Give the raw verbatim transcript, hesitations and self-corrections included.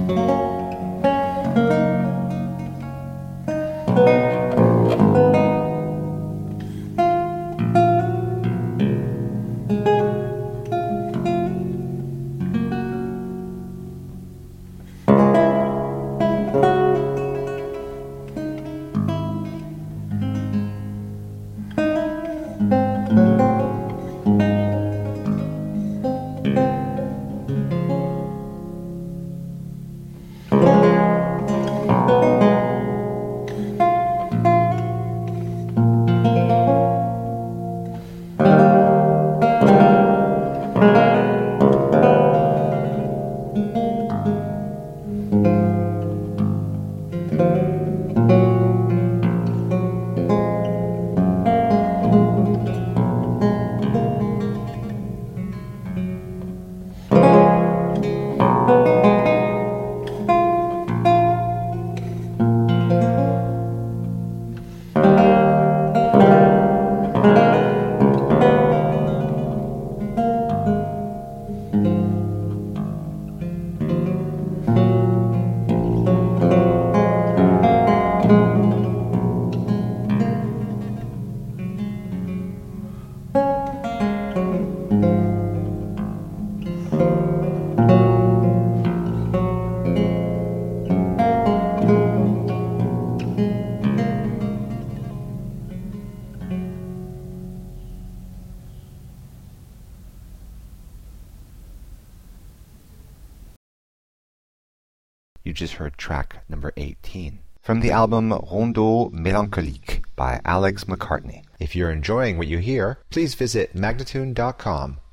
You just heard track number eighteen from the album Rondeau Mélancolique by Alex McCartney. If you're enjoying what you hear, please visit magnatune dot com